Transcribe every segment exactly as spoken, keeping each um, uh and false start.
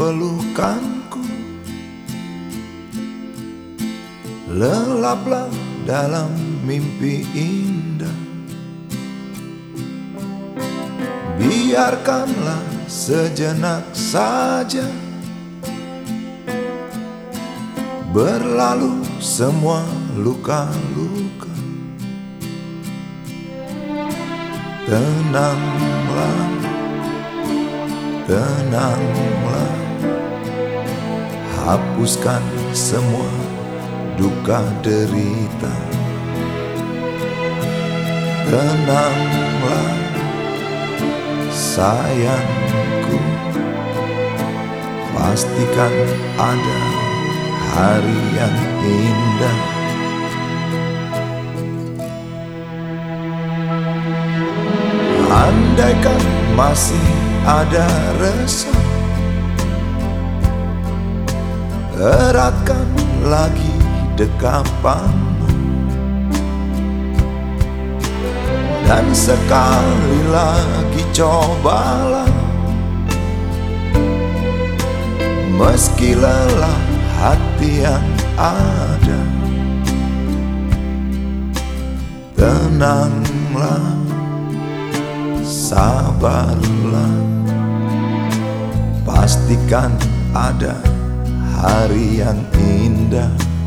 pelukanku. Lelaplah dalam mimpi indah, biarkanlah sejenak saja berlalu semua luka-luka. Tenanglah, tenanglah, hapuskan semua duka derita. Tenanglah sayangku, pastikan ada hari yang indah. Andaikan masih ada resah, eratkan lagi dekapanmu, dan sekali lagi cobalah, meski lelah hati yang ada. Tenanglah, sabarlah, pastikan ada hari yang indah.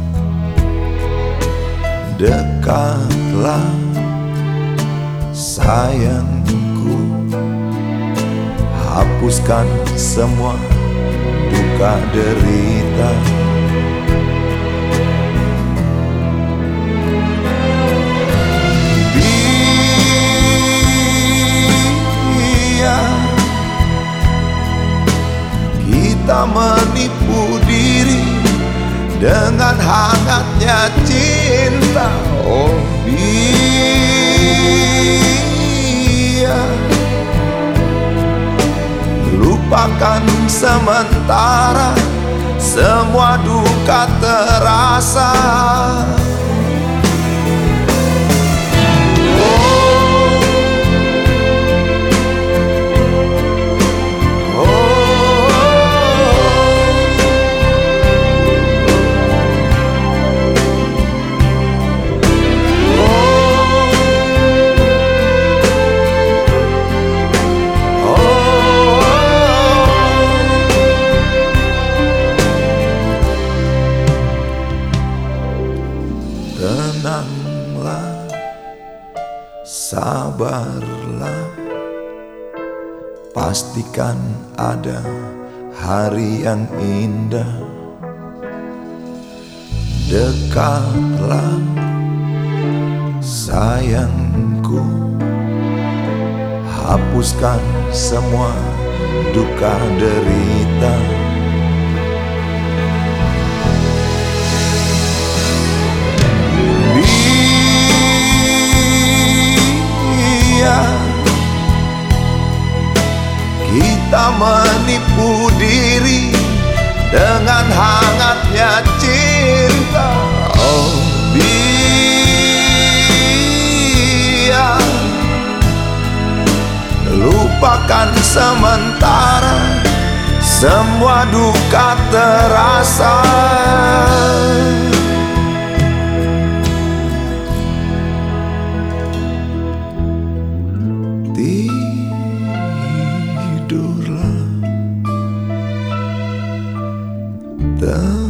Dekatlah sayangku, hapuskan semua duka derita. Biar kita menipu diri dengan hangatnya cinta. Oh biar lupakan sementara semua duka terasa. Tenanglah, sabarlah, pastikan ada hari yang indah. Dekatlah sayangku, hapuskan semua duka derita. Kita menipu diri dengan hangatnya cinta. Oh biar lupakan sementara semua duka terasa. Tidurlah,